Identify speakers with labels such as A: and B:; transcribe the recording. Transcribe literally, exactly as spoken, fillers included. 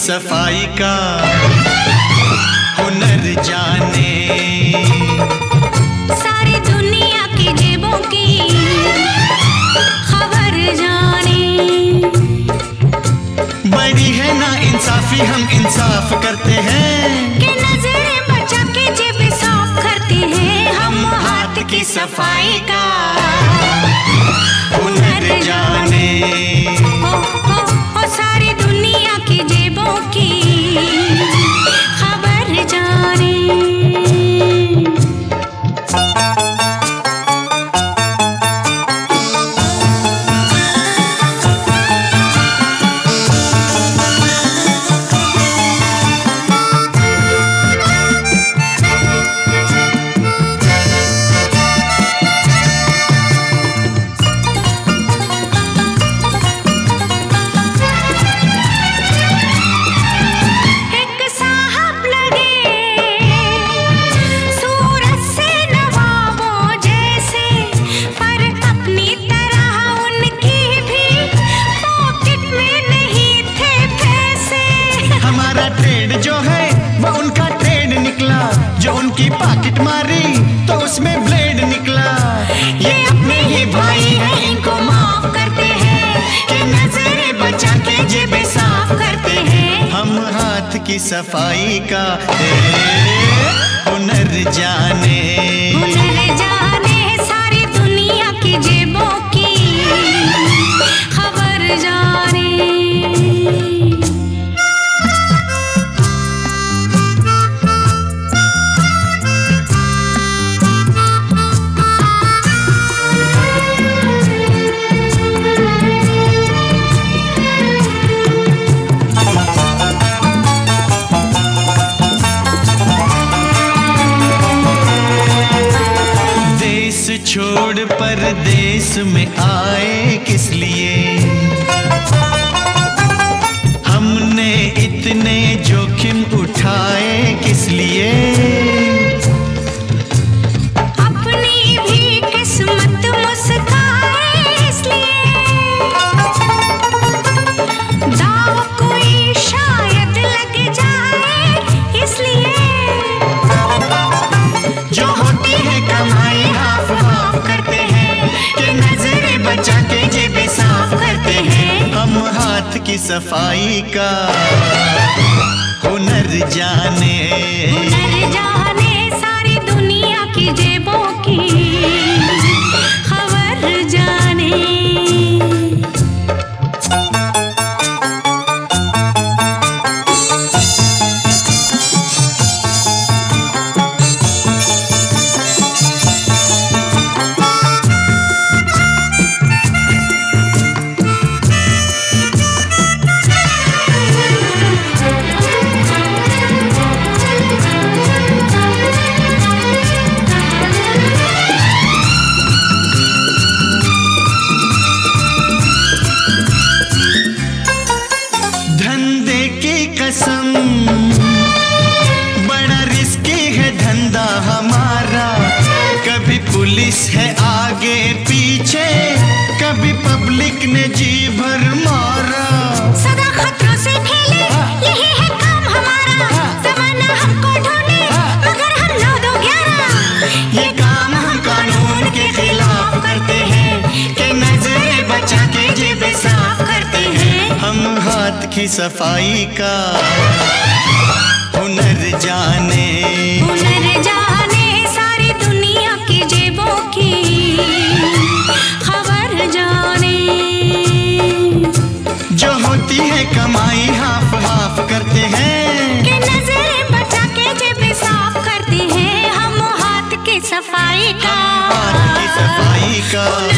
A: सफाई का हुनर जाने,
B: सारी दुनिया की जेबों की खबर जाने।
A: बड़ी है ना इंसाफी, हम इंसाफ करते हैं
B: कि नजरें बचा के जेब साफ करते हैं। हम हाथ की सफाई का
A: हुनर जाने।
B: ओ, ओ, ओ, सारी दुनिया की जेबों की खबर जाने।
A: जो है वो उनका ट्रेड निकला, जो उनकी पॉकेट मारी तो उसमें ब्लेड निकला।
B: ये अपने ही भाई हैं, इनको माफ करते हैं कि नजरें बचा के जेबें साफ करते हैं।
A: हम हाथ की सफाई का हुनर जाने,
B: हुनर जाने, सारी दुनिया की जेबों की खबर जाने।
A: छोड़ परदेश में आए किस लिए, हमने इतने जोखिम उठाए किस लिए।
B: अपनी भी किस्मत मुस्काए इसलिए, दाव कोई शायद लग जाए इसलिए।
A: जो होती है कमाई हाफ हाफ करते हैं कि नजरें बचा के जेबें साफ करते हैं। हम हाथ की सफाई का हुनर जाने,
B: हुनर जाने, सारी दुनिया की जेबों की खबर जाने।
A: बड़ा रिस्की है धंधा हमारा, कभी पुलिस है आगे पीछे, कभी पब्लिक ने जी भर मारा।
B: सदा खतरों से खेले, यही है काम हमारा। ज़माना हमको ढूंढे, मगर हम नौ दो ग्यारह।
A: ये काम हम कानून के खिलाफ करते हैं कि नजरें बचा के जेबें साफ करते हैं। हम हाथ की सफाई का हुनर जाने,
B: हुनर जाने, सारी दुनिया की जेबों की खबर जाने।
A: जो होती है कमाई हाफ हाफ करते हैं
B: कि नजरें बचा के जेबें साफ करते हैं। हम हाथ की सफाई का,
A: हाथ की सफाई का